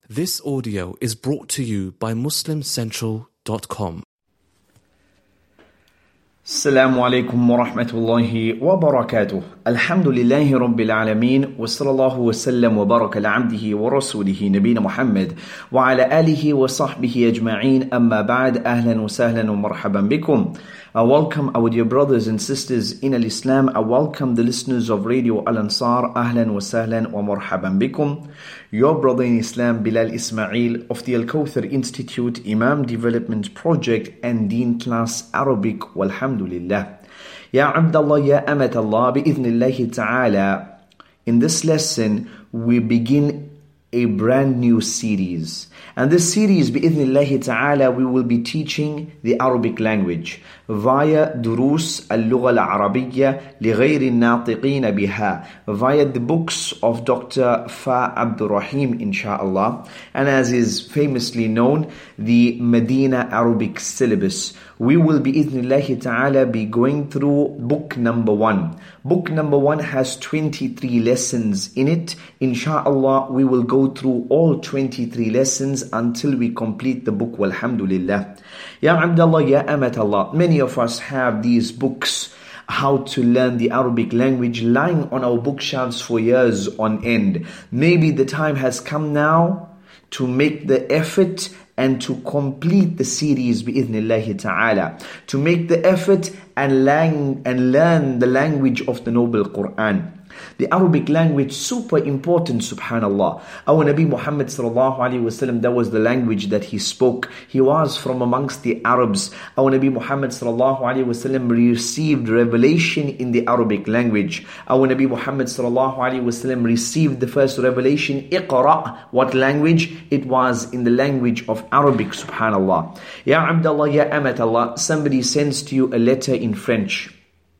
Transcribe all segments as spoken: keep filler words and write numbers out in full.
This audio is brought to you by Muslim Central dot com. Assalamu alaikum wa rahmatullahi wa barakatuh. Alhamdulillahi rabbil alameen. Wa sallallahu wa sallam wa baraka ala abdihi wa rasulihi nabina Muhammad wa ala alihi wa sahbihi ajma'een. Amma ba'd. Ahlan wa sahlan wa marhaban bikum. I welcome our dear brothers and sisters in Al-Islam. I welcome the listeners of Radio Al-Ansar. Ahlan wa sahlan wa marhaban bikum. Your brother in Islam, Bilal Ismail of the Al-Kawthar Institute, Imam Development Project and Deen Class Arabic. Walhamdulillah. Ya Abdullah, Ya Amatallah, bi'idhnillahi ta'ala. In this lesson, we begin a brand new series. And this series, bi'idhnillahi ta'ala, we will be teaching the Arabic language via Durus al-Lugha al-Arabiyya lighayri al-natiqeen biha, via the books of Doctor Fa Abdul Rahim, inshaAllah. And as is famously known, the Medina Arabic syllabus. We will bi'idhnillahi ta'ala be going through book number one. Book number one has twenty-three lessons in it. Insha'Allah, we will go through all twenty-three lessons until we complete the book. Walhamdulillah. Ya Abdullah, Ya Amatallah. Many of us have these books, how to learn the Arabic language, lying on our bookshelves for years on end. Maybe the time has come now to make the effort and to complete the series bi'idhnillahi ta'ala, to make the effort and, lang- and learn the language of the noble Quran. The Arabic language, super important, subhanallah. Our Nabi Muhammad sallallahu alayhi wa sallam, that was the language that he spoke. He was from amongst the Arabs. Our Nabi Muhammad sallallahu alayhi wa sallam received revelation in the Arabic language. Our Nabi Muhammad sallallahu alayhi wa sallam received the first revelation, Iqra. What language? It was in the language of Arabic, subhanallah. Ya Abdullah, Ya Amatallah, somebody sends to you a letter in French.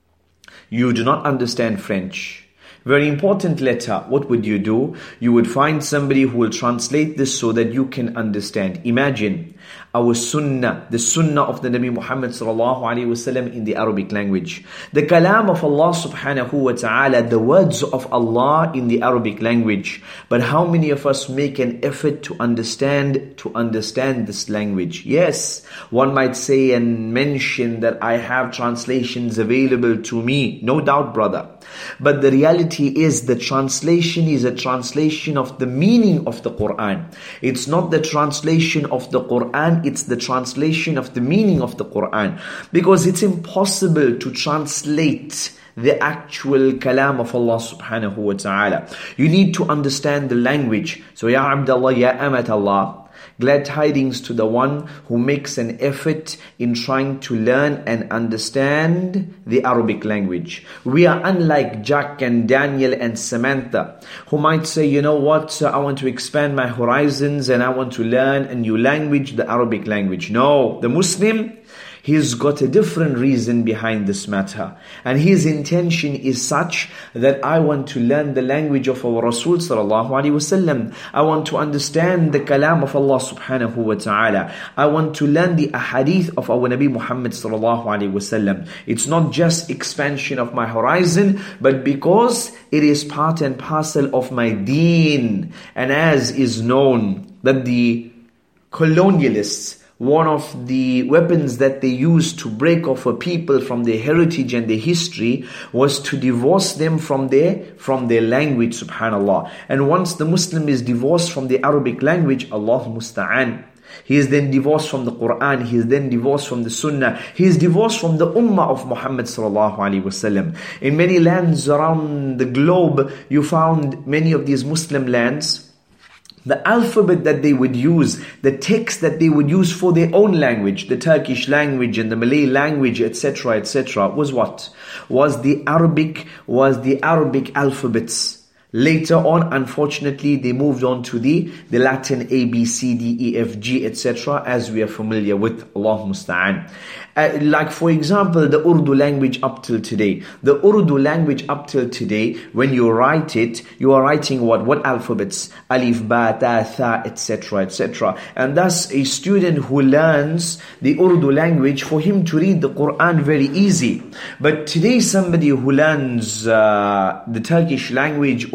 You do not understand French. Very important letter. What would you do? You would find somebody who will translate this so that you can understand. Imagine our sunnah, the sunnah of the Nabi Muhammad sallallahu alaihi wasallam in the Arabic language. The kalam of Allah subhanahu wa ta'ala, the words of Allah in the Arabic language. But how many of us make an effort to understand, to understand this language? Yes, one might say and mention that I have translations available to me. No doubt, brother. But the reality is the translation is a translation of the meaning of the Quran. It's not the translation of the Quran, it's the translation of the meaning of the Quran. Because it's impossible to translate the actual kalam of Allah subhanahu wa ta'ala. You need to understand the language. So Ya Abdullah, Ya Amatallah, glad tidings to the one who makes an effort in trying to learn and understand the Arabic language. We are unlike Jack and Daniel and Samantha, who might say, you know what, I want to expand my horizons and I want to learn a new language, the Arabic language. No, the Muslim, he's got a different reason behind this matter. And his intention is such that I want to learn the language of our Rasul sallallahu alaihi wasallam. I want to understand the kalam of Allah subhanahu wa ta'ala. I want to learn the ahadith of our Nabi Muhammad sallallahu alaihi wasallam. It's not just expansion of my horizon, but because it is part and parcel of my deen. And as is known that the colonialists, one of the weapons that they used to break off a people from their heritage and their history was to divorce them from their from their language, subhanallah. And once the Muslim is divorced from the Arabic language, Allah musta'an, he is then divorced from the Quran, he is then divorced from the Sunnah, he is divorced from the Ummah of Muhammad sallallahu alaihi wasallam. In many lands around the globe, you found many of these Muslim lands, the alphabet that they would use, the text that they would use for their own language, the Turkish language and the Malay language, et cetera, et cetera, was what? Was the Arabic, was the Arabic alphabets. Later on, unfortunately, they moved on to the, the Latin A, B, C, D, E, F, G, et cetera, as we are familiar with. Allah musta'an. Uh, like for example, the Urdu language up till today. The Urdu language up till today, when you write it, you are writing what? What alphabets? Alif, Ba, Ta, Tha, et cetera, et cetera. And thus, a student who learns the Urdu language, for him to read the Quran very easy. But today, somebody who learns uh, the Turkish language or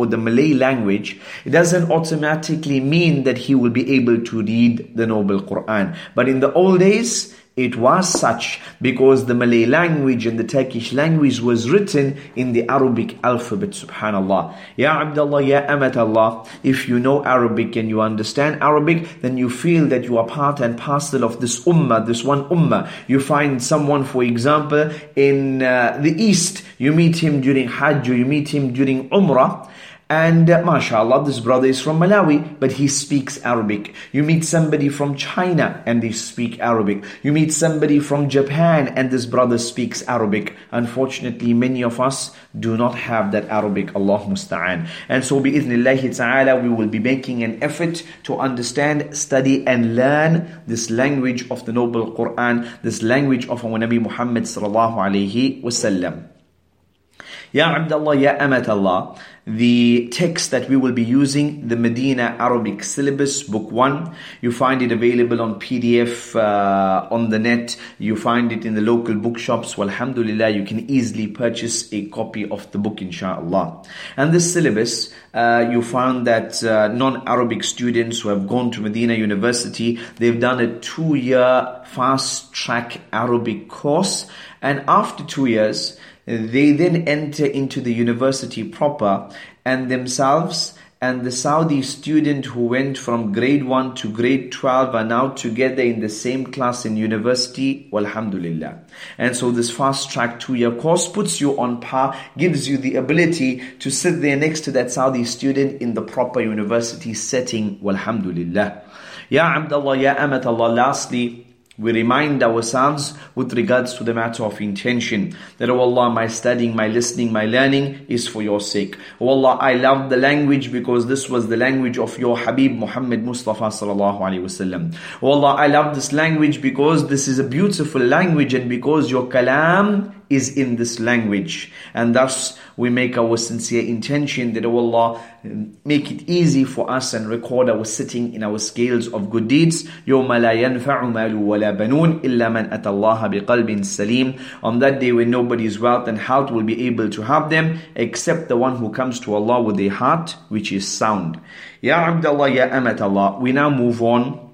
or the Malay language, it doesn't automatically mean that he will be able to read the Noble Quran. But in the old days, it was such, because the Malay language and the Turkish language was written in the Arabic alphabet, subhanallah. Ya Abdullah, Ya Amat Allah, if you know Arabic and you understand Arabic, then you feel that you are part and parcel of this ummah, this one ummah. You find someone, for example, in uh, the East, you meet him during Hajj, or you meet him during Umrah, and uh, mashallah, this brother is from Malawi, but he speaks Arabic. You meet somebody from China and they speak Arabic. You meet somebody from Japan and this brother speaks Arabic. Unfortunately, many of us do not have that Arabic, Allah musta'an. And so, bi'idhnillahi ta'ala, we will be making an effort to understand, study and learn this language of the Noble Quran, this language of our Nabi Muhammad sallallahu alayhi wasallam. Ya Abdullah, Ya Amat Allah, the text that we will be using, the Medina Arabic Syllabus, Book one. You find it available on P D F uh, on the net. You find it in the local bookshops. Well, alhamdulillah, you can easily purchase a copy of the book, inshallah. And this syllabus, uh, you found that uh, non-Arabic students who have gone to Medina University, they've done a two-year fast-track Arabic course. And after two years, they then enter into the university proper, and themselves and the Saudi student who went from grade one to grade twelve are now together in the same class in university, walhamdulillah. And so this fast track two-year course puts you on par, gives you the ability to sit there next to that Saudi student in the proper university setting, walhamdulillah. Ya Abdullah, Ya Amat Allah, lastly, we remind ourselves with regards to the matter of intention, that, oh Allah, my studying, my listening, my learning is for your sake. Oh Allah, I love the language because this was the language of your Habib Muhammad Mustafa sallallahu alaihi wasallam. Oh Allah, I love this language because this is a beautiful language and because your kalam is in this language. And thus we make our sincere intention that, oh Allah, make it easy for us and record our sitting in our scales of good deeds. يَوْمَ لَا يَنْفَعُ مَالُ وَلَا بَنُونَ إِلَّا مَنْ أَتَى اللَّهَ بِقَلْبٍ سَلِيمٍ. On that day when nobody's wealth and health will be able to have them, except the one who comes to Allah with a heart which is sound. Ya Abdullah, Ya Amat Allah. We now move on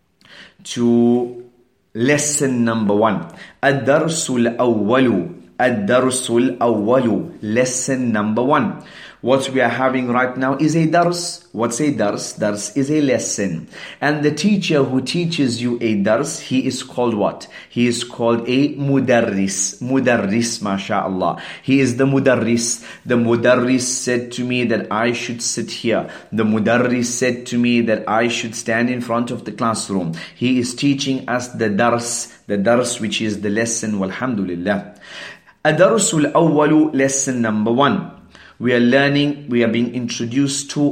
to lesson number one. Ad-Darsul Awwalu. Ad-Darsul Awwalu. Lesson number one. What we are having right now is a dars. What's a dars? Dars is a lesson. And the teacher who teaches you a dars, he is called what? He is called a mudarris. Mudarris, mashallah. He is the mudarris. The mudarris said to me that I should sit here. The mudarris said to me that I should stand in front of the classroom. He is teaching us the dars. The dars, which is the lesson, walhamdulillah. Ad-Darsul Awwalu, lesson number one. We are learning, we are being introduced to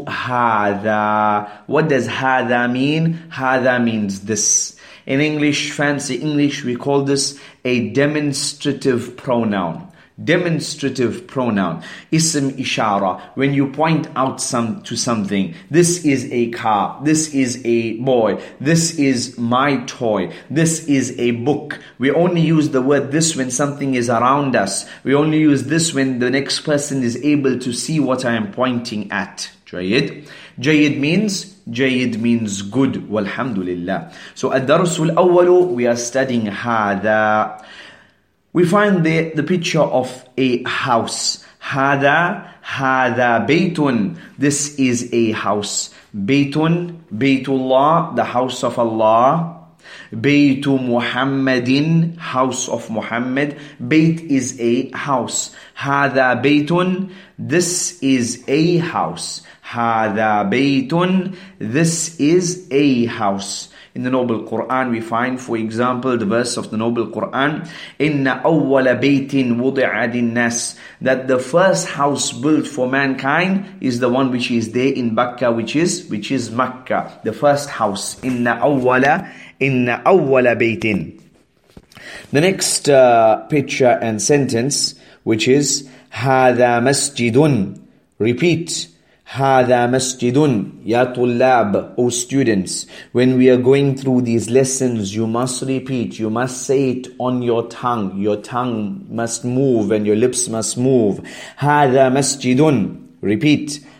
hada. What does hada mean? Hada means this. In English, fancy English, we call this a demonstrative pronoun. Demonstrative pronoun. Ism ishara. When you point out some to something. This is a car. This is a boy. This is my toy. This is a book. We only use the word this when something is around us. We only use this when the next person is able to see what I am pointing at. Jayyid. Jayyid means, Jayyid means good. Walhamdulillah. So ad-darsul awwalu, we are studying hada. We find the, the picture of a house. Hada, hada baytun. This is a house. Baytun, Baytullah, the house of Allah. Baytu Muhammadin, house of Muhammad. Bayt is a house. Hada baytun, this is a house. Hada baytun, this is a house. In the Noble Quran, we find, for example, the verse of the Noble Quran, Inna awwala baytin wudi'a lin-nas, that the first house built for mankind is the one which is there in Makkah, which is which is Makkah, the first house. Inna awwala, inna awwala baytin. The next uh, picture and sentence, which is Hada masjidun. Repeat. Hada masjidun. Ya tullab, O students. When we are going through these lessons, you must repeat. You must say it on your tongue. Your tongue must move and your lips must move. Hada masjidun. Repeat.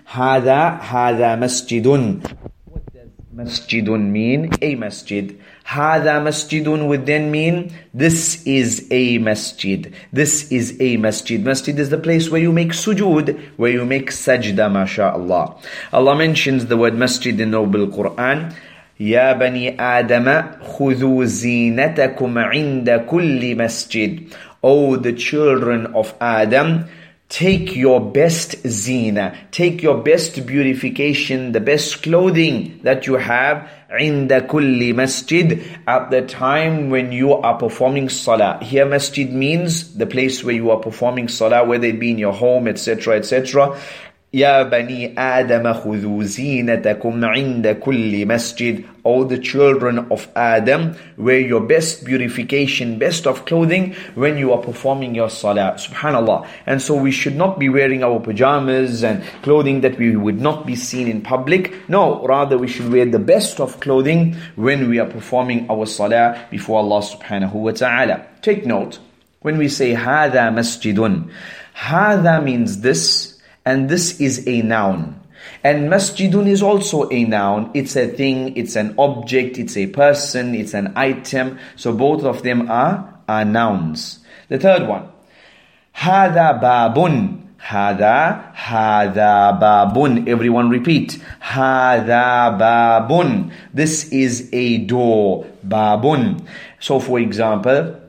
هذا هذا مسجد. What does masjidun mean? A masjid. هذا masjidun would then mean this is a masjid. This is a masjid. Masjid is the place where you make sujood, where you make sajda, mashallah. Allah mentions the word masjid in the Noble Quran. يا بني آدم خذوا زينتكم عند كل مسجد. O the children of Adam, take your best zina, take your best beautification, the best clothing that you have, عند كل مسجد, at the time when you are performing salah. Here masjid means the place where you are performing salah, whether it be in your home, et cetera, et cetera. يا بني آدم خذوا زينتكم عند كل مسجد. O the children of Adam, wear your best beautification, best of clothing when you are performing your salah. Subhanallah. And so we should not be wearing our pajamas and clothing that we would not be seen in public. No, rather we should wear the best of clothing when we are performing our salah before Allah subhanahu wa ta'ala. Take note, when we say هذا مسجد, هذا means this, and this is a noun. And masjidun is also a noun. It's a thing, it's an object, it's a person, it's an item. So both of them are, are nouns. The third one. هذا باب. هذا هذا باب. Everyone repeat. هذا باب. This is a door. باب. So for example,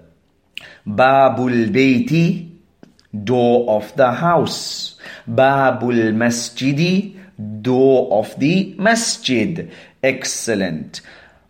باب البيت, door of the house. Babul Masjidi, door of the masjid. Excellent.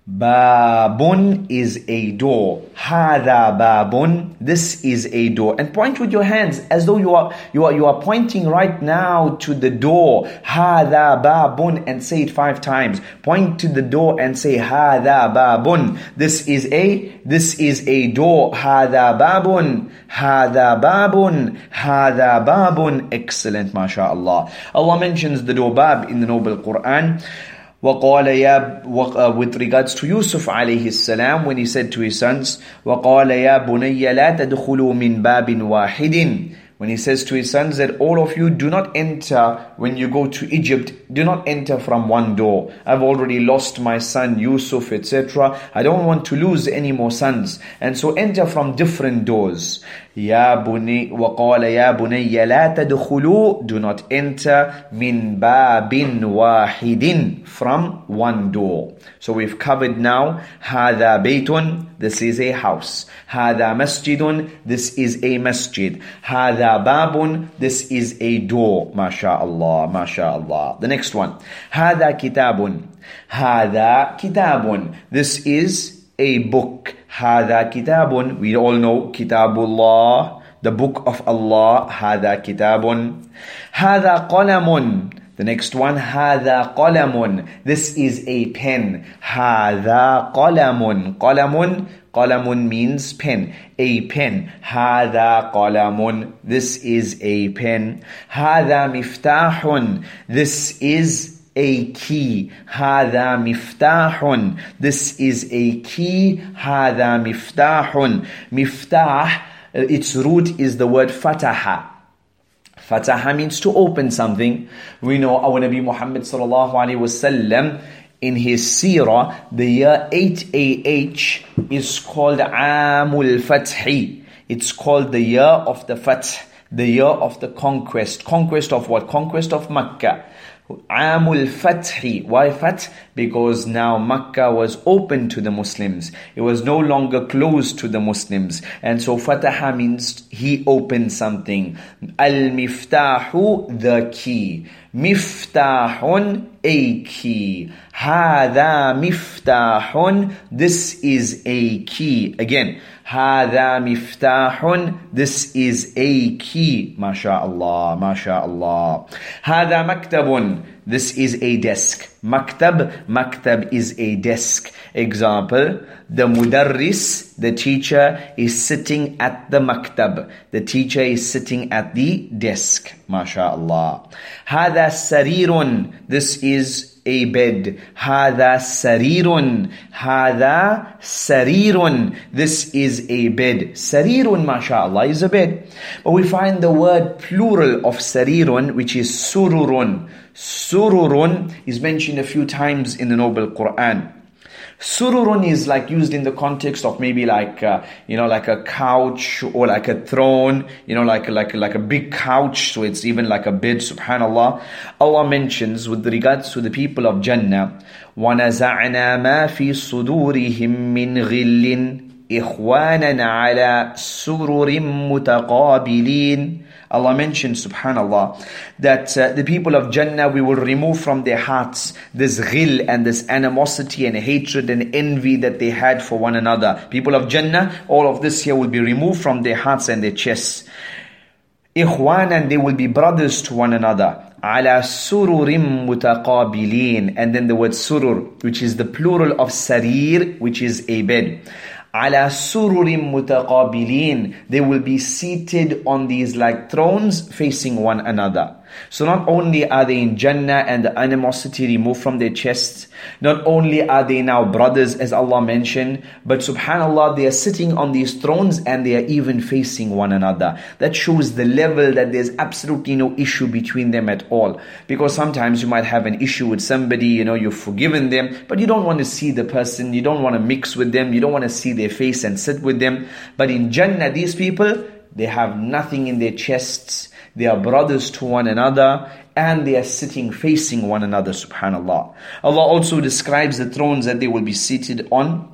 Babun is a door. Hada babun, this is a door. And point with your hands as though you are you are you are pointing right now to the door. Hada babun, and say it five times. Point to the door and say Hada babun. This is a this is a door. Hada babun. Hada babun. Hada babun. Excellent, mashallah. Allah mentions the door bab in the Noble Quran. وَقَالَ يَا uh, with regards to Yusuf alayhi salam, when he said to his sons, وَقَالَ يَا بُنَيَّ لَا تَدْخُلُوا مِنْ بَابٍ وَاحِدٍ. When he says to his sons that all of you do not enter, when you go to Egypt, do not enter from one door. I've already lost my son Yusuf, et cetera. I don't want to lose any more sons. And so enter from different doors. يَا بُنِي وَقَالَ يَا بُنَيَّ لَا تَدْخُلُوا, do not enter مِنْ بَابٍ وَاحِدٍ, from one door. So we've covered now هَذَا بَيْتٌ, this is a house. هَذَا مَسْجِدٌ, this is a masjid. هَذَا بَابٌ, this is a door. MashaAllah, MashaAllah. The next one. هَذَا كِتَابٌ. هَذَا كِتَابٌ, this is a book. هَذَا كِتَابٌ, we all know Kitabullah, the book of Allah. هَذَا كِتَابٌ. هَذَا قَلَمٌ, the next one. هَذَا قَلَمٌ, this is a pen. هَذَا قَلَمٌ. قَلَمٌ, قَلَمٌ means pen. A pen. هَذَا قَلَمٌ, this is a pen. هَذَا مِفْتَاحٌ, this is a key. هذا مفتاح, this is a key. هذا مفتاح. Miftah, its root is the word fataha. Fataha means to open something. We know our Nabi Muhammad sallallahu alaihi wasallam, in his seerah, the year eight A H is called Amul Fathi. It's called the year of the Fath, the year of the conquest. Conquest of what? Conquest of Makkah. Amul Fathi. Why Fath? Because now Makkah was open to the Muslims. It was no longer closed to the Muslims. And so Fataha means he opened something. Al-Miftahu, the key. Miftahun, a key. Hada miftahun, this is a key. Again, Hada miftahun, this is a key. MashaAllah, MashaAllah. Hada maktabun, this is a desk. Maktab, maktab is a desk. Example, the mudarris, the teacher, is sitting at the maktab. The teacher is sitting at the desk. MashaAllah. Hada sarirun, this is a bed. هذا سرير. هذا سرير. This is a bed. سرير, mashallah, is a bed. But we find the word plural of سرير, which is sururun. Sururun is mentioned a few times in the Noble Quran. Sururun is like used in the context of maybe like uh, you know like a couch or like a throne, you know like like like a big couch, so it's even like a bed. Subhanallah. Allah mentions with regards to the people of Jannah, وَنَزَعْنَا مَا فِي صُدُورِهِم مِّن غِلٍّ إِخْوَانًا عَلَى سُرُرٍ مُتَقَابِلِينَ. Allah mentions, subhanallah, that uh, the people of Jannah, we will remove from their hearts this ghil and this animosity and hatred and envy that they had for one another. People of Jannah, all of this here will be removed from their hearts and their chests. Ikhwan, and they will be brothers to one another. Ala sururim mutaqabilin. And then the word surur, which is the plural of sarir, which is a bed. Ala sururim mutaqabilin. They will be seated on these like thrones facing one another. So not only are they in Jannah and the animosity removed from their chests, not only are they now brothers as Allah mentioned, but subhanallah, they are sitting on these thrones and they are even facing one another. That shows the level that there's absolutely no issue between them at all. Because sometimes you might have an issue with somebody, you know, you've forgiven them, but you don't want to see the person, you don't want to mix with them, you don't want to see their face and sit with them. But in Jannah, these people, they have nothing in their chests. They are brothers to one another and they are sitting facing one another, subhanallah. Allah also describes the thrones that they will be seated on.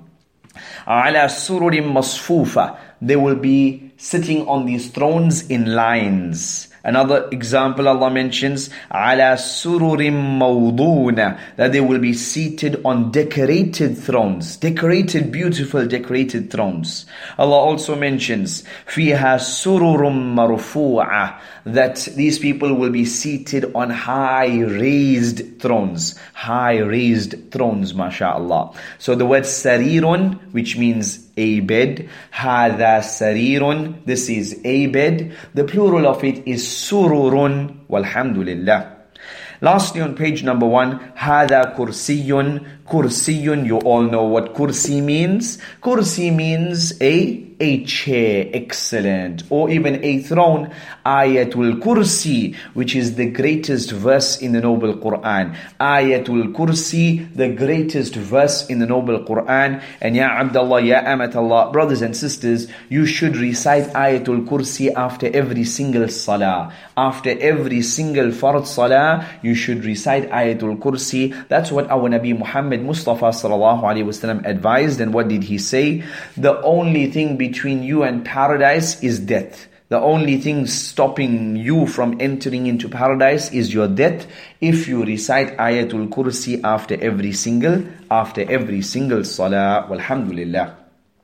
عَلَى سُرُرٍ مَصْفُوفَةٍ. They will be sitting on these thrones in lines. Another example Allah mentions, عَلَى سُرُرٍ مَوْضُونَ. That they will be seated on decorated thrones. Decorated, beautiful, decorated thrones. Allah also mentions, فِيهَا سُرُرٌ مَرْفُوعَةٌ. That these people will be seated on high raised thrones. High raised thrones, mashallah. So the word sarirun, which means a bed. هَذَا سَرِيرٌ. This is a bed. The plural of it is sururun. Walhamdulillah. Lastly, on page number one, هَذَا كُرْسِيٌّ. Kursiyun, you all know what kursi means. Kursi means a a chair, excellent, or even a throne. Ayatul Kursi, which is the greatest verse in the Noble Quran. Ayatul Kursi, the greatest verse in the Noble Quran. And ya Abdullah, ya Amatallah, brothers and sisters, you should recite Ayatul Kursi after every single salah. After every single fard salah, you should recite Ayatul Kursi. That's what our Nabi Muhammad Mustafa sallallahu alaihi wasallam advised. And what did he say? The only thing between you and paradise is death. The only thing stopping you from entering into paradise is your death. If you recite Ayatul Kursi after every single, after every single salah. Walhamdulillah.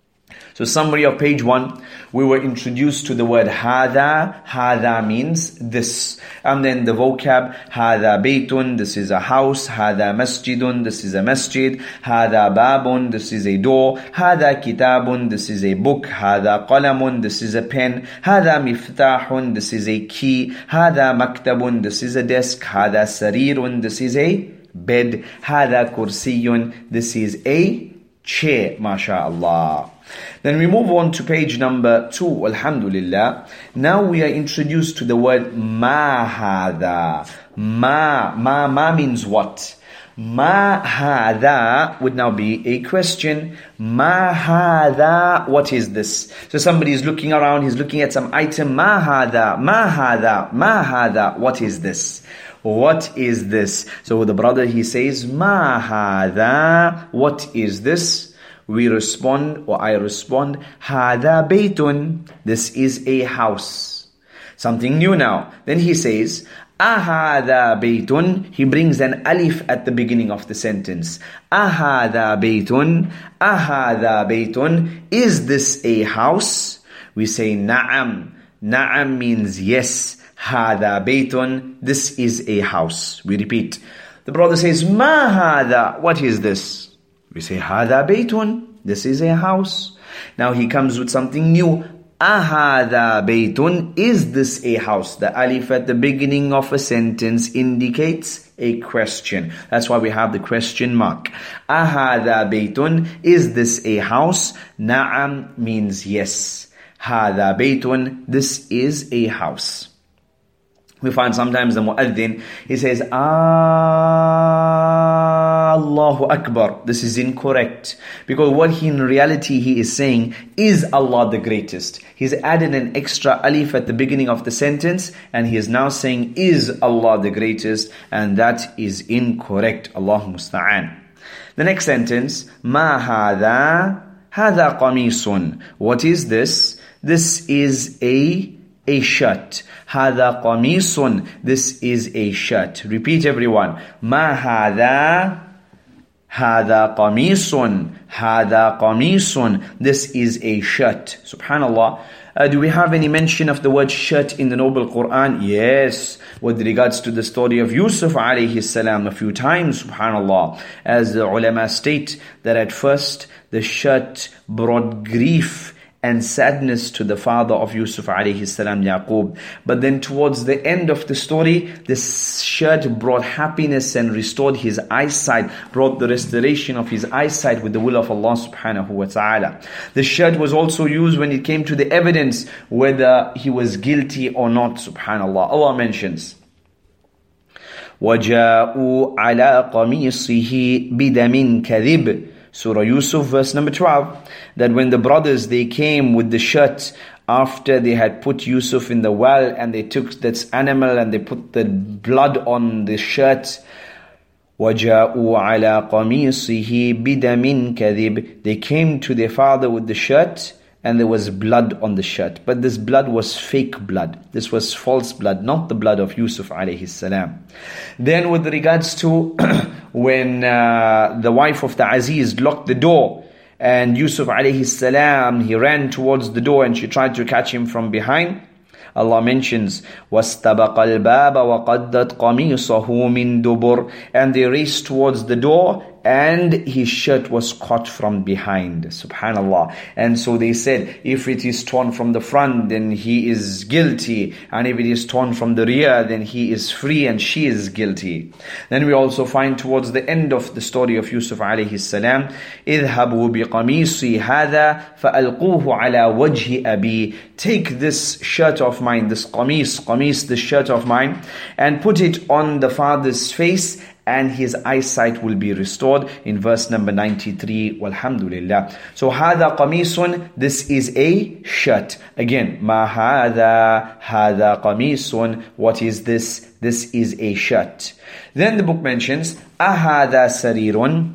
So summary of page one, we were introduced to the word hada. Hada means this. And then the vocab, hada baytun, this is a house. Hada masjidun, this is a masjid. Hada babun, this is a door. Hada kitabun, this is a book. Hada qalamun, this is a pen. Hada miftahun, this is a key. Hada maktabun, this is a desk. Hada sarirun, this is a bed. Hada kursiyun, this is a chair. MashaAllah. Then we move on to page number two, alhamdulillah. Now we are introduced to the word ma hada. Ma, ma, ma means what? Ma hada would now be a question. Ma hada, what is this? So somebody is looking around, he's looking at some item. Ma hada, ma hada, ma hada, what is this? What is this? So the brother, he says, ma hada, what is this? We respond, or I respond, هذا بيت. This is a house. Something new now. Then he says, أهذا بيت. He brings an alif at the beginning of the sentence. أهذا بيت. أهذا بيت. Is this a house? We say نعم. نعم means yes. هذا بيت. This is a house. We repeat. The brother says, ما هذا. What is this? We say, هذا بيت. This is a house. Now he comes with something new. Ahada baytun, is this a house? The alif at the beginning of a sentence indicates a question. That's why we have the question mark. Ahada baytun, is this a house? Na'am means yes. Hada baytun, this is a house. We find sometimes the mu'adhin, he says, Allahu Akbar. This is incorrect. Because what he in reality he is saying, is Allah the greatest. He's added an extra alif at the beginning of the sentence, and he is now saying, is Allah the greatest? And that is incorrect. Allahu musta'an. The next sentence, Ma hadha, hadha qamisun. What is this? This is a a shirt. Hada qamisun. This is a shirt. Repeat everyone. Ma hada. Hada qamisun. Hada qamisun. This is a shirt. Subhanallah. Uh, do we have any mention of the word shirt in the Noble Quran? Yes. With regards to the story of Yusuf alayhi salam, a few times, subhanallah. As the ulama state that at first the shirt brought grief and sadness to the father of Yusuf alayhi salam, Yaqub. But then towards the end of the story, this shirt brought happiness and restored his eyesight, brought the restoration of his eyesight with the will of Allah subhanahu wa ta'ala. The shirt was also used when it came to the evidence whether he was guilty or not, subhanallah. Allah mentions, وَجَاءُوا عَلَىٰ قَمِيصِهِ بِدَمٍ كَذِبٍ. Surah Yusuf, verse number twelve, that when the brothers, they came with the shirt after they had put Yusuf in the well, and they took that animal and they put the blood on the shirt. وَجَاءُوا عَلَىٰ قَمِيصِهِ بِدَمٍ كَذِبٍ. They came to their father with the shirt, and there was blood on the shirt. But this blood was fake blood. This was false blood, not the blood of Yusuf alayhi salam. Then with regards to when uh, the wife of the Aziz locked the door, and Yusuf alayhi salam, he ran towards the door and she tried to catch him from behind. Allah mentions, وَاسْتَبَقَ الْبَابَ وَقَدَّتْ قَمِيصَهُ مِن دُبُرٍ. And they raced towards the door, and his shirt was caught from behind. Subhanallah. And so they said, if it is torn from the front, then he is guilty. And if it is torn from the rear, then he is free and she is guilty. Then we also find towards the end of the story of Yusuf alayhi salam, اذهبوا بقميصي هذا فألقوه على وجه أبي. Take this shirt of mine, this qamis, qamis, this shirt of mine, and put it on the father's face, and his eyesight will be restored. In verse number ninety-three, walhamdulillah. So, hada qamisun, this is a shirt. Again, ma hada, hada qamisun. What is this? This is a shirt. Then the book mentions, ahada sarirun.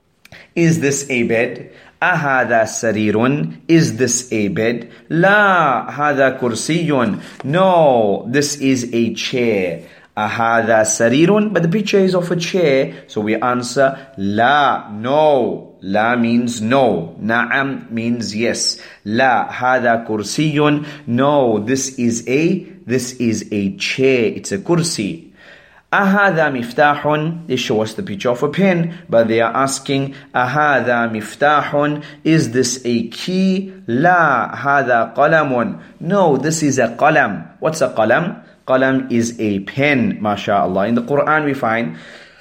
Is this a bed? Ahada sarirun. Is this a bed? La, hada kursiyun. No, this is a chair. Ahada sarirun, but the picture is of a chair, so we answer la, no. La means no. Na'am means yes. La, hada kursiyun. No, this is a this is a chair. It's a kursi. Ahada miftahun. They show us the picture of a pen, but they are asking, ahada miftahun. Is this a key? La, hada qalamun. No, this is a qalam. What's a qalam? Qalam is a pen, mashallah. In the Quran we find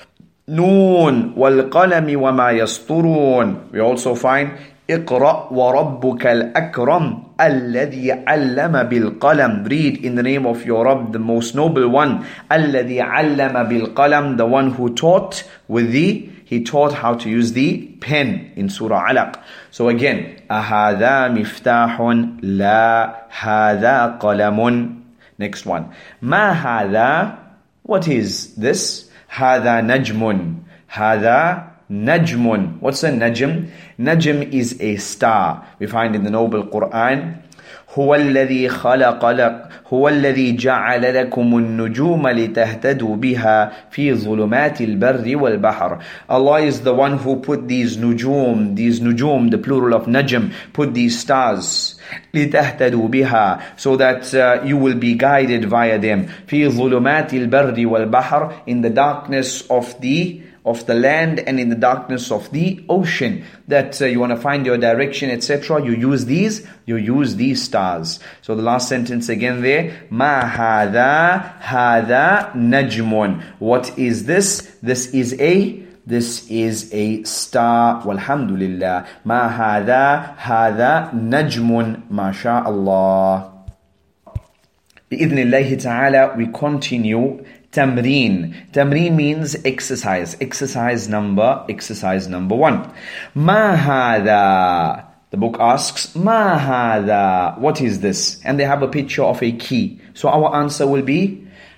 Noon wal qalami wa ma yasturun. We also find Iqra wa rabbuka al-akram alladhi allama bil qalam. Read in the name of your Rabb, the most noble one. Alladhi allama bil qalam, the one who taught with the He taught how to use the pen in Surah Alaq. So again, ahada miftahun, la hada qalamun. Next one. Ma hadha. What is this? Hadha najmun. Hadha najmun. What's a najm? Najm is a star. We find in the Noble Quran, هو الذي خلق لك هو الذي جعل لكم النجوم لتهتدوا بها في ظلمات البر والبحر. Allah is the one who put these nujum, these nujum, the plural of najm, put these stars, لتهتدوا بها, so that uh, you will be guided via them. في ظلمات البر والبحر, in the darkness of the of the land and in the darkness of the ocean. That uh, you want to find your direction, et cetera. You use these, you use these stars. So the last sentence again there. Ma hada, hada najmun. What is this? This is a This is a star. Walhamdulillah. Ma hada, hada najmun. MashaAllah. Bi-idhnillahi ta'ala, we continue. Tamreen. Tamreen means exercise. Exercise number, exercise number one. Ma hada. The book asks, Ma hada. What is this? And they have a picture of a key. So our answer will be,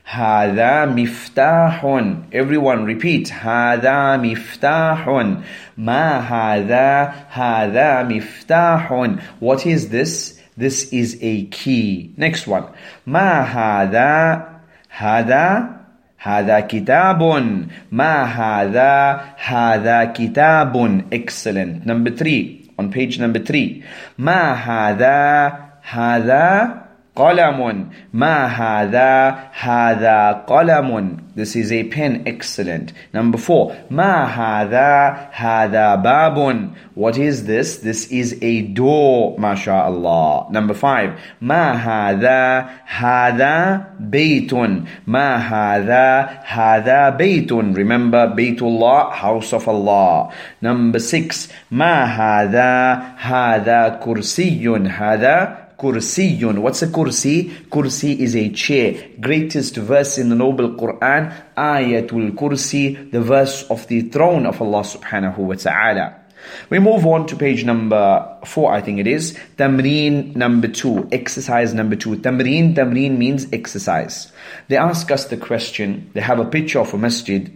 هذا مفتاح. Everyone repeat. هذا مفتاح. ما هذا. هذا مفتاح. What is this? This is a key. Next one. ما هذا. هذا. هذا كتاب. ما هذا. هذا كتاب. Excellent. Number three. On page number three. ما هذا. هذا قلم. ما هذا. هذا قلم. This is a pen. Excellent. Number four. ما هذا. هذا باب. What is this? This is a door. MashaAllah. Number five. ما هذا. هذا بيت. ما هذا. هذا بيت. Remember Baytullah, house of Allah. Number six. ما هذا. هذا كرسي. هذا Kursiyun. What's a kursi? Kursi is a chair. Greatest verse in the noble Quran, Ayatul Kursi, the verse of the throne of Allah subhanahu wa ta'ala. We move on to page number four, I think it is. Tamreen number two, exercise number two. Tamreen, tamreen means exercise. They ask us the question, they have a picture of a masjid.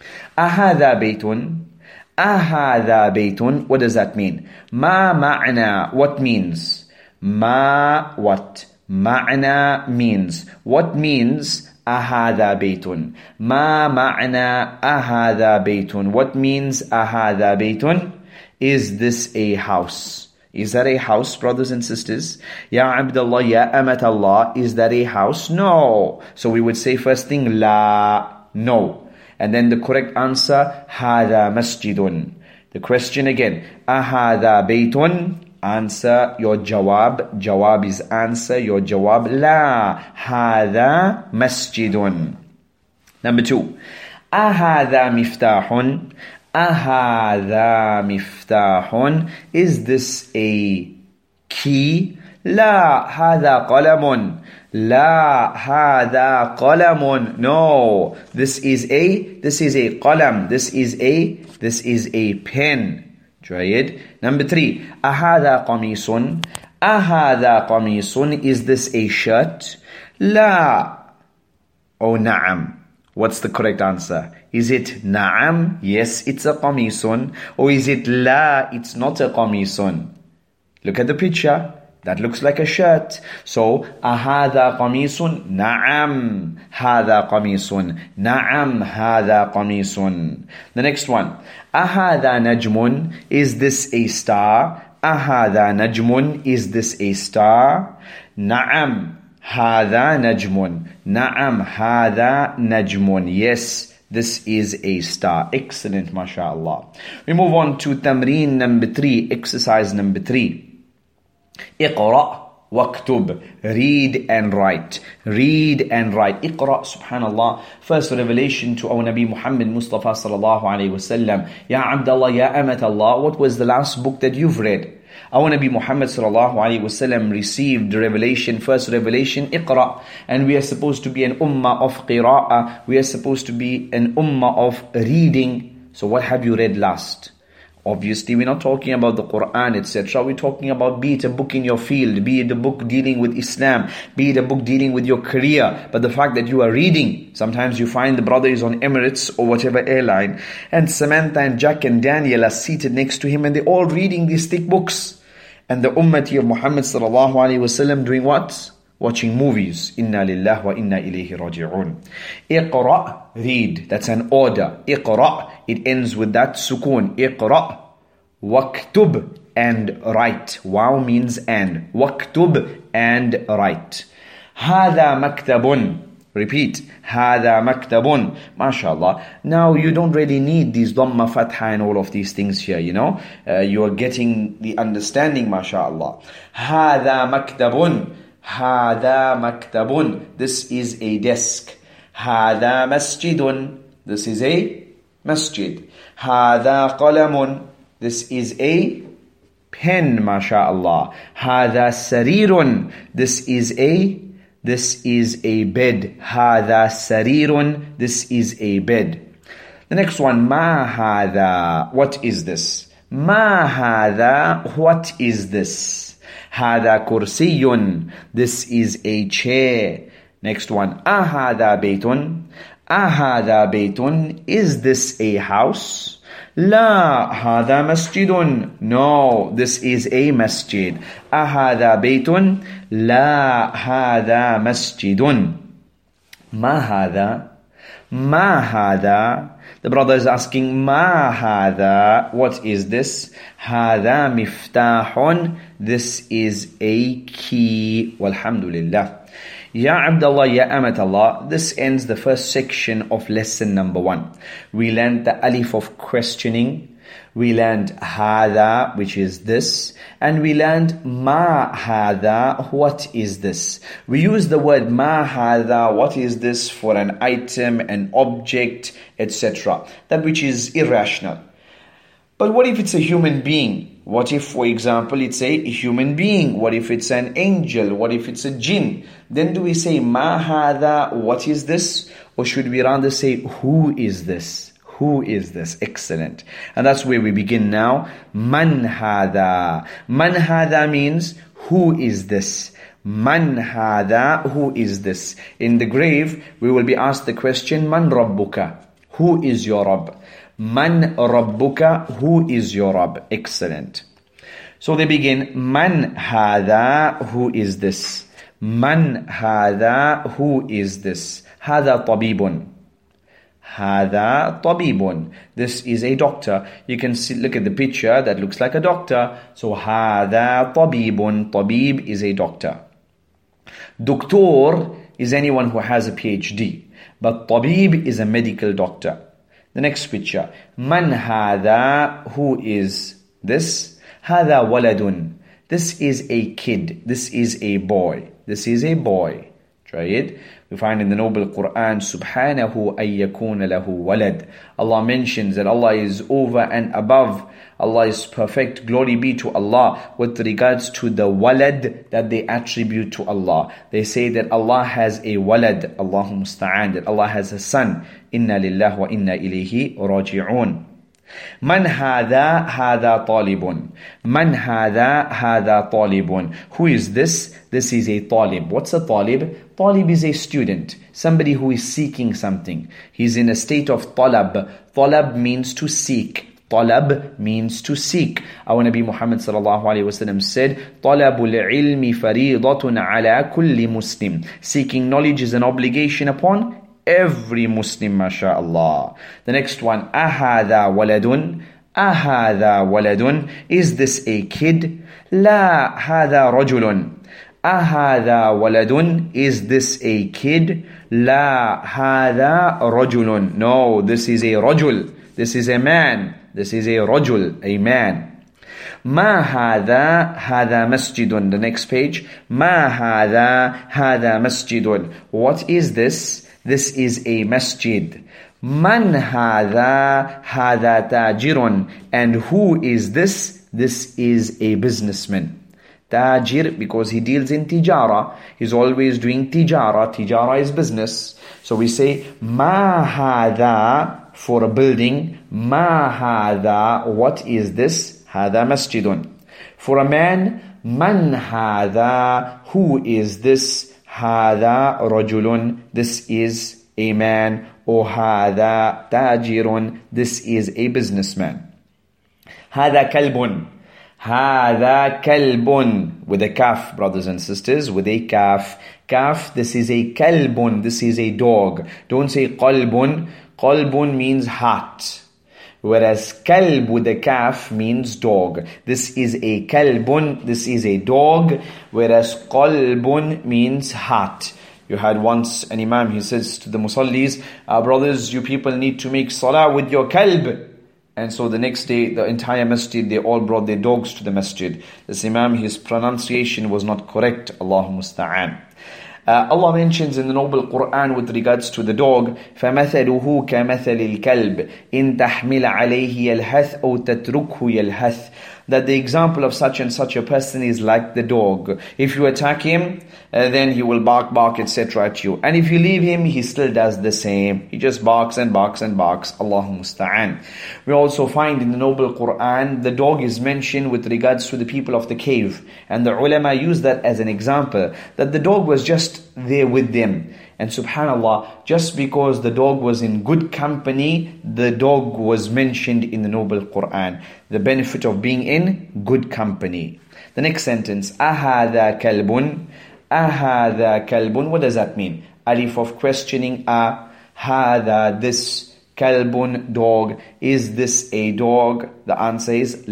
Ahadha baytun? Ahadha baytun? What does that mean? Ma ma'na? What means? Ma what? Ma'na means. What means ahada baytun? Ma ma'na ahada baytun? What means ahada baytun? Is this a house? Is that a house, brothers and sisters? Ya Abdullah, Ya Amat Allah, is that a house? No. So we would say first thing, La, no. And then the correct answer, Hada masjidun. The question again, Ahada baytun? Answer your jawab. Jawab is answer. Your jawab. La. Hada masjidun. Number two. Ahada miftahun. Ahada miftahun. Is this a key? La. Hada qalamun. La. Hada qalamun. No. This is a, this is a qalam. This is a, this is a pen. Jayid. Number three. Ahada qamisun. Ahada qamisun. Is this a shirt? La. Oh, na'am. What's the correct answer? Is it na'am? Yes, it's a qamisun. Or is it la? It's not a qamisun. Look at the picture. That looks like a shirt. So, ahada qamisun? Na'am. Hada qamisun. Na'am. Hada qamisun. The next one. Ahada najmun? Is this a star? Ahada najmun? Is this a star? Na'am. Hada najmun. Na'am. Hada najmun. Yes, this is a star. Excellent, mashallah. We move on to tamreen number three, exercise number three. Iqra waktub. Read and write. Read and write. Iqra, subhanallah. First revelation to our Nabi Muhammad Mustafa sallallahu alayhi wasallam. Ya Abdullah, Ya Amat Allah, what was the last book that you've read? Our Nabi Muhammad sallallahu alayhi wasallam received revelation, first revelation, Iqra. And we are supposed to be an ummah of qira'ah. We are supposed to be an ummah of reading. So what have you read last? Obviously, we're not talking about the Quran, et cetera. We're talking about, be it a book in your field, be it a book dealing with Islam, be it a book dealing with your career. But the fact that you are reading, sometimes you find the brother is on Emirates or whatever airline, and Samantha and Jack and Daniel are seated next to him, and they're all reading these thick books. And the ummati of Muhammad sallallahu alaihi wasallam doing what? Watching movies. Inna lillah wa inna ilayhi raji'un. Iqra, read. That's an order. Iqra, it ends with that sukoon. Iqra. Waktub, and write. Wow means and. Waktub, and write. Hada maktabun. Repeat. هذا مكتب. MashaAllah. Now you don't really need these dhamma, fatha and all of these things here, you know. Uh, you are getting the understanding, MashaAllah. هذا مكتب. هذا مكتب. This is a desk. هذا مسجد. This is a masjid. هذا قلم. This is a pen, MashaAllah. هذا سرير. This is a This is a bed. هذا سرير. This is a bed. The next one. ما هذا. What is this? ما هذا. What is this? هذا كرسي. This is a chair. Next one. أهذا بيت. أهذا بيت. Is this a house? لا هذا مسجد. No, this is a masjid. أهذا بيت. لا هذا مسجد. ما هذا. ما هذا. The brother is asking ما هذا. What is this? هذا مفتاح. This is a key. والحمد لله. Ya Abdullah, Ya Amatallah, this ends the first section of lesson number one. We learned the alif of questioning, we learned hada, which is this, and we learned ma hada, what is this? We use the word ma hada, what is this, for an item, an object, et cetera. That which is irrational. But what if it's a human being? What if, for example, it's a human being? What if it's an angel? What if it's a jinn? Then do we say, ma hada, what is this? Or should we rather say, who is this? Who is this? Excellent. And that's where we begin now. Man hada. Man hada means, who is this? Man hada, who is this? In the grave, we will be asked the question, man rabbuka? Who is your Rabb? Man rabbuka, who is your Rabb? Excellent. So they begin, man hada, who is this? Man hada, who is this? Hada tabibun. Hada tabibun. This is a doctor. You can see, look at the picture, that looks like a doctor. So hada tabibun. Tabib is a doctor. Doctor is anyone who has a PhD. But tabib is a medical doctor. The next picture. Man hada, who is this? Hada waladun. This is a kid. This is a boy. This is a boy. Try it. We find in the noble Quran, Subhanahu ay yakuna lahu walad. Allah mentions that Allah is over and above. Allah is perfect. Glory be to Allah. With regards to the walad that they attribute to Allah, they say that Allah has a walad. Allahumma musta'an. That Allah has a son. Inna lillahi wa inna ilayhi raji'un. Man hada, hada talibun. Man hada, hada talibun. Who is this? This is a talib. What's a talib? Talib is a student, somebody who is seeking something. He's in a state of talab. Talab means to seek. Talab means to seek. Our Nabi Muhammad sallallahu alayhi wa sallam said, Talabul ilmi faridatun ala kulli muslim. Seeking knowledge is an obligation upon every Muslim, mashallah. The next one, ahada waladun. Ahada waladun. Is this a kid? La hada rajulun. Ahada waladun. Is this a kid? La hada rajulun. No, this is a rajul. This is a man. This is a rajul, a man. Ma hada, hada masjidun. The next page. Ma hada, hada masjidun. What is this? This is a masjid. Man hada, hada tajirun. And who is this? This is a businessman. Tajir, because he deals in tijara. He's always doing tijara. Tijara is business. So we say, ma hada, for a building. Ma hada, what is this? Hada masjidun. For a man, man hada, who is this? Hada rajulun, this is a man. Or hada tajirun, this is a businessman. Hada kalbun. Hada kalbun. With a kaf, brothers and sisters, with a kaf. Kaf, this is a kalbun, this is a dog. Don't say qalbun. Qalbun means heart. Whereas kalb with a kaf means dog. This is a kalbun, this is a dog. Whereas qalbun means heart. You had once an imam, he says to the musallis, uh, brothers, you people need to make salah with your kalb. And so the next day, the entire masjid, they all brought their dogs to the masjid. This imam, his pronunciation was not correct. Allahu musta'an. Uh, Allah mentions in the Noble Quran with regards to the dog, فَمَثَلُهُ كَمَثَلِ الْكَلْبِ إِن تَحْمِلَ عَلَيْهِ يَلْهَثْ أَوْ تَتْرُكْهُ يَلْهَثْ. That the example of such and such a person is like the dog. If you attack him, uh, then he will bark, bark, et cetera at you. And if you leave him, he still does the same. He just barks and barks and barks. Allahu musta'an. We also find in the Noble Quran, the dog is mentioned with regards to the people of the cave. And the ulama use that as an example, that the dog was just there with them. And subhanallah, just because the dog was in good company, the dog was mentioned in the Noble Quran. The benefit of being in good company. The next sentence, أَهَذَا كَلْبٌ أَهَذَا كَلْبٌ. What does that mean? Alif of questioning, a, هَذَا, this, kalbun, dog. Is this a dog? The answer is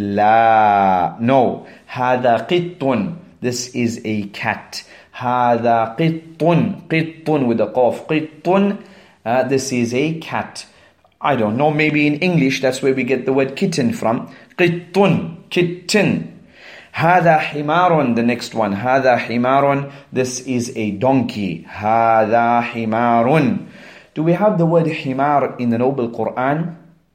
la. No. هَذَا قِطٌ. This is a cat. هذا قط قط with a qaf. قط. Uh, this is a cat. I don't know, maybe in English that's where we get the word kitten from. قط, kitten. هذا حمار. The next one. هذا حمار. This is a donkey. هذا حمار. Do we have the word himar in the Noble Quran?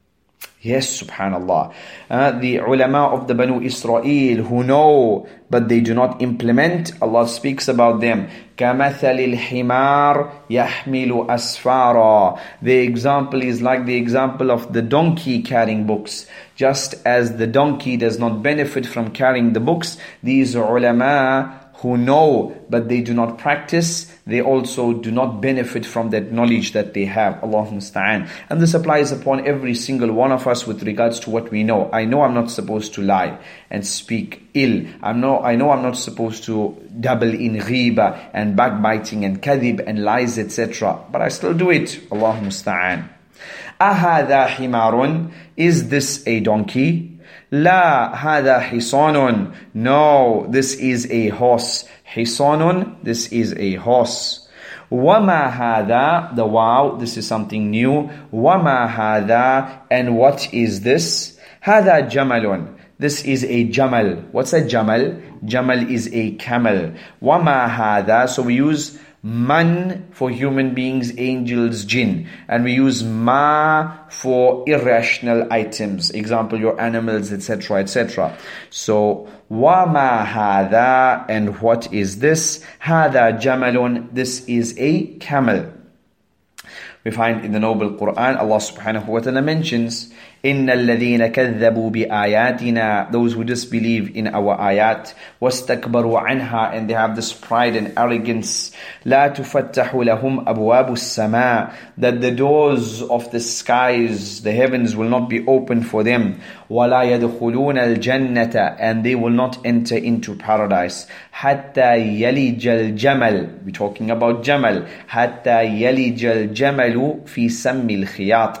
Yes, subhanallah. Uh, the ulama of the Banu Israel who know, but they do not implement, Allah speaks about them. كَمَثَلِ الْحِمَارِ يَحْمِلُ أَسْفَارًا. The example is like the example of the donkey carrying books. Just as the donkey does not benefit from carrying the books, these ulama who know but they do not practice, they also do not benefit from that knowledge that they have. Allahu musta'an. And this applies upon every single one of us with regards to what we know. I know I'm not supposed to lie and speak ill. I know, I know I'm not supposed to dabble in ghiba and backbiting and kadhib and lies, et cetera. But I still do it. Allahu musta'an. أَهَذَا حِمَارٌ. Is this a donkey? La hada hisanun. No, this is a horse. Hisanun, this is a horse. Wama hada, the wow, this is something new. Wama hada, and what is this? Hada jamalun. This is a jamal. What's a jamal? Jamal is a camel. Wama hada, so we use man for human beings, angels, jinn. And we use ma for irrational items. Example, your animals, et cetera, et cetera. So, wa ma hada, and what is this? Hada jamalun, this is a camel. We find in the Noble Quran, Allah subhanahu wa ta'ala mentions, إِنَّ الَّذِينَ كَذَّبُوا بِآيَاتِنَا. Those who disbelieve in our ayat. وَاسْتَكْبَرُوا عَنْهَا. And they have this pride and arrogance. لَا تُفَتَّحُ لَهُمْ أَبْوَابُ السَّمَاءِ. That the doors of the skies, the heavens will not be open for them. وَلَا يَدْخُلُونَ الْجَنَّةَ. And they will not enter into paradise. حَتَّى يَلِجَ الْجَمَلِ. We're talking about Jamal. حَتَّى يَلِجَ الْجَمَلُ فِي سَمِّ الْخِيَاطِ.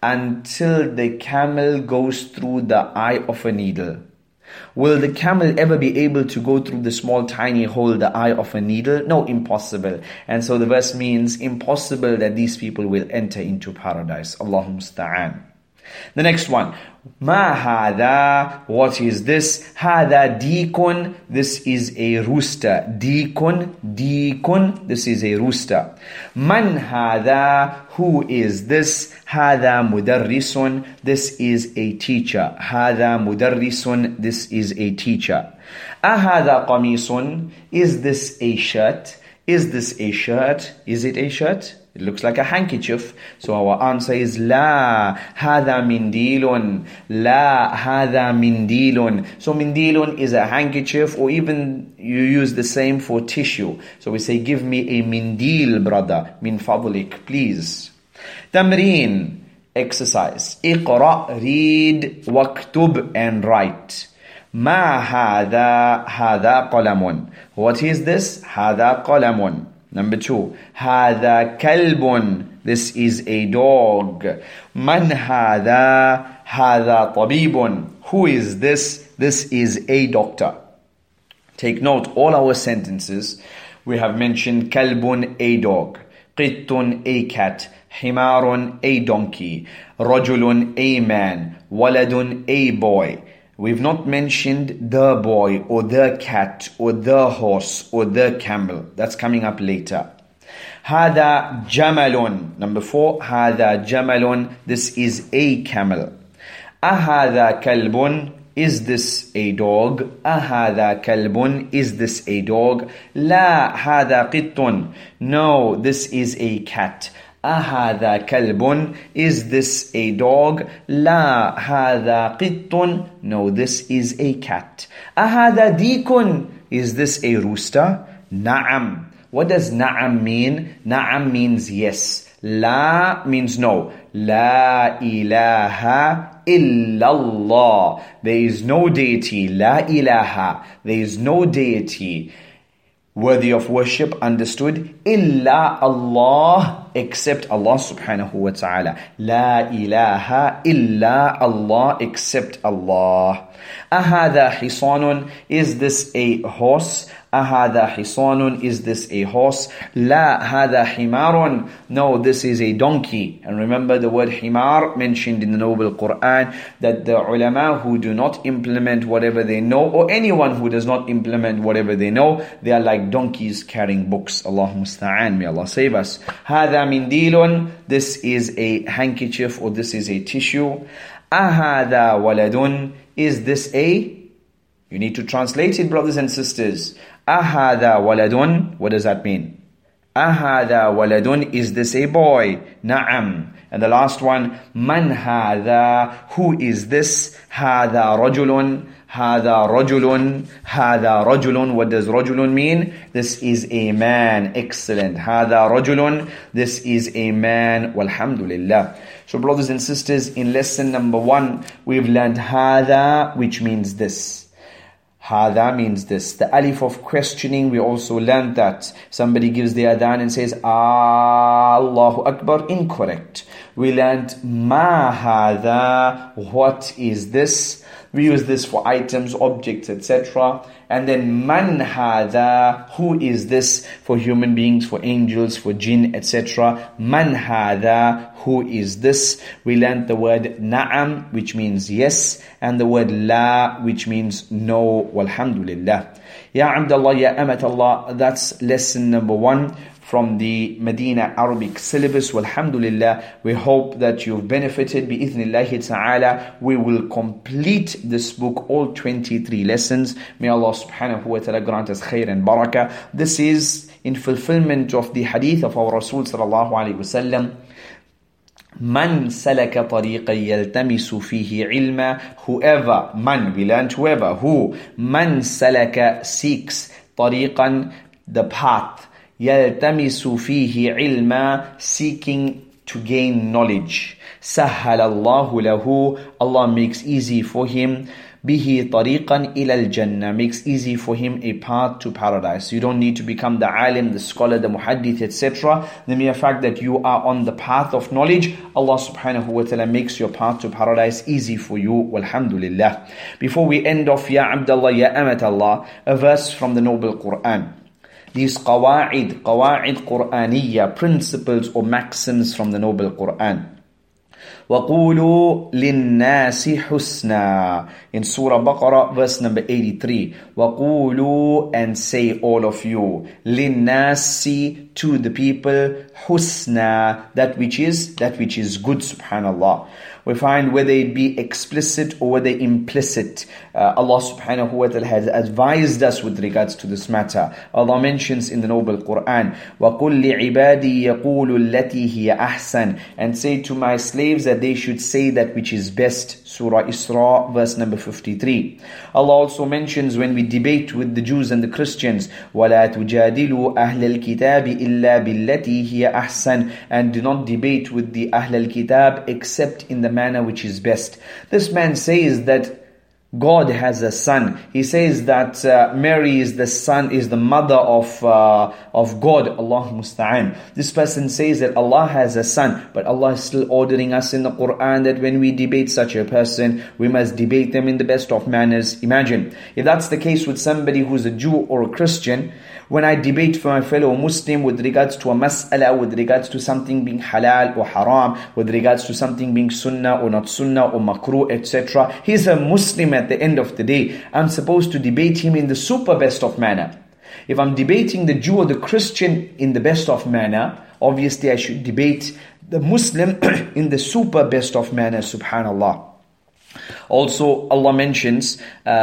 Until the camel goes through the eye of a needle. Will the camel ever be able to go through the small tiny hole, the eye of a needle? No, impossible. And so the verse means impossible that these people will enter into paradise. Allahumma musta'an. The next one. Ma hada, what is this? Hada dikun, this is a rooster. Dikun, dikun, this is a rooster. Man hada, who is this? Hada mudarrisun, this is a teacher. Hada mudarrisun, this is a teacher. Ahada qamisun, is this a shirt? Is this a shirt? Is it a shirt? It looks like a handkerchief. So our answer is La hada mindilun. La hada mindilun. So mindilun is a handkerchief, or even you use the same for tissue. So we say, give me a mindil, brother. Min fadlik, please. Tamreen, exercise. Iqra, read, waktub, and write. Ma hada, hada qalamun. What is this? Hada qalamun. Number two, هذا كلب. This is a dog. من هذا? هذا طبيب. Who is this? This is a doctor. Take note, all our sentences, We have mentioned kalbun, a dog, qittun, a cat, himarun, a donkey, rajulun, a man, waladun, a boy. We've not mentioned the boy or the cat or the horse or the camel. That's coming up later. Hada jamalun. Number four, hada jamalun. This is a camel. Ahada kalbun. Is this a dog? Ahada kalbun. Is this a dog? La hada qittun. No, this is a cat. Ahada kalbun. Is this a dog? La hada qittun. No, this is a cat. Ahada dikun. Is this a rooster? Na'am. What does na'am mean? Na'am means yes. La means no. La ilaha illallah. There is no deity. La ilaha. There is no deity worthy of worship, understood, illa Allah, except Allah subhanahu wa ta'ala. La ilaha illa Allah, except Allah. Ahada hisanun. Is this a horse? Ahada hisanun. Is this a horse? La hada himarun. No, this is a donkey. And remember the word himar mentioned in the Noble Quran, that the ulama who do not implement whatever they know, or anyone who does not implement whatever they know, they are like donkeys carrying books. Allahumma musta'an. May Allah save us. Hada mindilun. This is a handkerchief, or this is a tissue. Ahada waladun. Is this a? You need to translate it, brothers and sisters. Ahada waladun. What does that mean? Ahada waladun. Is this a boy? Na'am. And the last one, man hada. Who is this? Hada rajulun. Hada rajulun. Hada rajulun. What does rajulun mean? This is a man. Excellent. Hada rajulun. This is a man. Walhamdulillah. So brothers and sisters, in lesson number one, we've learned hada, which means this. Hada means this. The alif of questioning, we also learned that. Somebody gives the adhan and says, Allahu Akbar, incorrect. We learned ma hada, what is this? We use this for items, objects, et cetera. And then man hada, who is this? For human beings, for angels, for jinn, et cetera. Man hada, who is this? We learned the word na'am, which means yes, and the word la, which means no. Walhamdulillah. Ya Abdullah, Ya Amatallah, that's lesson number one from the Medina Arabic syllabus. Walhamdulillah, we hope that you've benefited. Bi-idhnillahi ta'ala, we will complete this book, all twenty-three lessons. May Allah subhanahu wa ta'ala grant us khair and barakah. This is in fulfillment of the hadith of our Rasul sallallahu alayhi wa sallam. Man salaka tariqan yaltamisu fihi ilma. Whoever, man, we learned whoever, who, man salaka, seeks, tariqan, the path, yaltamisu fihi ilma, seeking to gain knowledge. Sahhalallahu lahu, Allah makes easy for him. Bihi tariqan ilal jannah, makes easy for him a path to paradise. You don't need to become the alim, the scholar, the muhaddith, et cetera. The mere fact that you are on the path of knowledge, Allah subhanahu wa ta'ala makes your path to paradise easy for you. Walhamdulillah. Before we end off, Ya Abdullah, Ya Amatallah, a verse from the Noble Quran. These qawa'id, qawa'id Qur'aniyya, principles or maxims from the Noble Quran. وَقُولُوا لِلنَّاسِ حُسْنًا. In Surah Baqarah, verse number eighty-three. وَقُولُوا, and say all of you, لِلنَّاسِ, to the people, حُسْنًا, that which is, that which is good, subhanallah. We find whether it be explicit or whether implicit, uh, Allah subhanahu wa ta'ala has advised us with regards to this matter. Allah mentions in the Noble Quran, وَقُلْ لِعِبَادِي يَقُولُ الَّتِي هِيَ أَحْسَنُ, and say to my slaves that they should say that which is best. Surah Isra, verse number fifty-three. Allah also mentions when we debate with the Jews and the Christians, وَلَا تُجَادِلُوا أَهْلَ الْكِتَابِ إِلَّا بِالَّتِي هِيَ أَحْسَنُ, and do not debate with the Ahl al-Kitab except in the manner which is best. This man says that God has a son. He says that uh, Mary is the son, is the mother of uh, of God, Allah musta'an. This person says that Allah has a son, but Allah is still ordering us in the Quran that when we debate such a person, we must debate them in the best of manners. Imagine, if that's the case with somebody who's a Jew or a Christian, when I debate for my fellow Muslim with regards to a mas'ala, with regards to something being halal or haram, with regards to something being sunnah or not sunnah or makruh, et cetera. He's a Muslim at the end of the day. I'm supposed to debate him in the super best of manner. If I'm debating the Jew or the Christian in the best of manner, obviously I should debate the Muslim in the super best of manner, subhanallah. Also, Allah mentions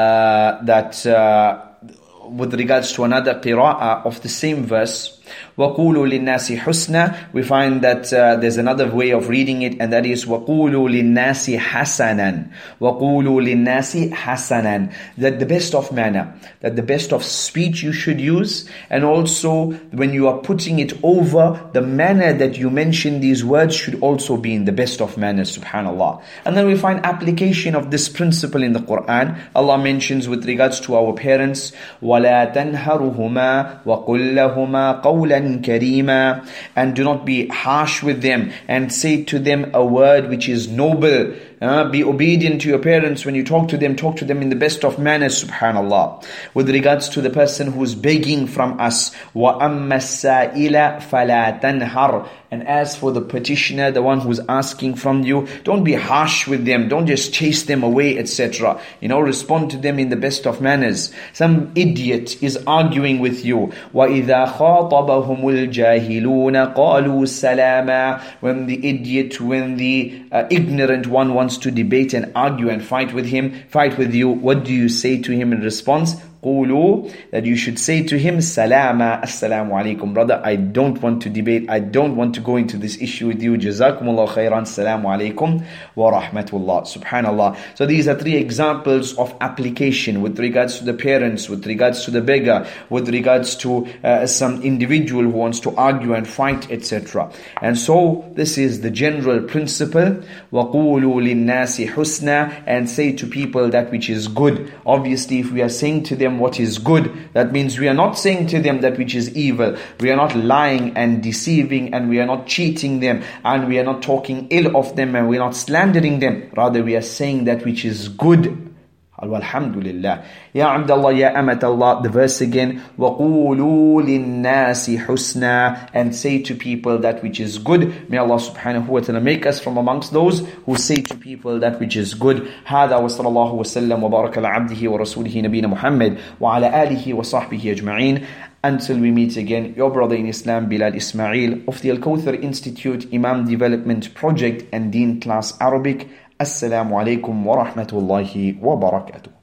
uh, that uh, with regards to another qira'ah of the same verse, وَقُولُوا لِلنَّاسِ حُسْنًا, we find that uh, there's another way of reading it, and that is وَقُولُوا لِلنَّاسِ حَسَنًا وَقُولُوا لِلنَّاسِ حَسَنًا, that the best of manner, that the best of speech you should use, and also when you are putting it over, the manner that you mention these words should also be in the best of manner, subhanallah. And then we find application of this principle in the Quran. Allah mentions with regards to our parents, وَلَا تَنْهَرُهُمَا وَقُلْ لَهُمَا قَوْلًا كَرِيمًا, and do not be harsh with them, and say to them a word which is noble. Uh, be obedient to your parents when you talk to them. Talk to them in the best of manners, subhanallah. With regards to the person who is begging from us, وَأَمَّا السَّائِلَ فَلَا تَنْهَرْ, and as for the petitioner, the one who's asking from you, don't be harsh with them. Don't just chase them away, et cetera. You know, respond to them in the best of manners. Some idiot is arguing with you. وَإِذَا خَاطَبَهُمُ الْجَاهِلُونَ قَالُوا سَلَامًا, when the idiot, when the uh, ignorant one wants to debate and argue and fight with him, fight with you, what do you say to him in response? قولوا, that you should say to him, salama, assalamu alaikum, brother, I don't want to debate, I don't want to go into this issue with you, jazakumullah khairan, assalamu alaikum wa rahmatullah, subhanallah. So these are three examples of application with regards to the parents, with regards to the beggar, with regards to uh, some individual who wants to argue and fight, et cetera. And so this is the general principle, وَقُولُوا لِلنَّاسِ حُسْنًا, and say to people that which is good. Obviously, if we are saying to them what is good, that means we are not saying to them that which is evil. We are not lying and deceiving, and we are not cheating them, and we are not talking ill of them, and we are not slandering them. Rather, we are saying that which is good. Alhamdulillah. Ya Abdullah, Ya Amatallah, the verse again, وَقُولُوا لِلنَّاسِ حُسْنًا, and say to people that which is good. May Allah subhanahu wa ta'ala make us from amongst those who say to people that which is good. هذا وصلى الله وسلم وبارك على عبده ورسوله نبينا محمد وعلى آله وصحبه أجمعين. Until we meet again, your brother in Islam, Bilal Ismail of the Al-Kawthar Institute Imam Development Project and Deen Class Arabic. Assalamu alaikum wa rahmatullahi wa barakatuh.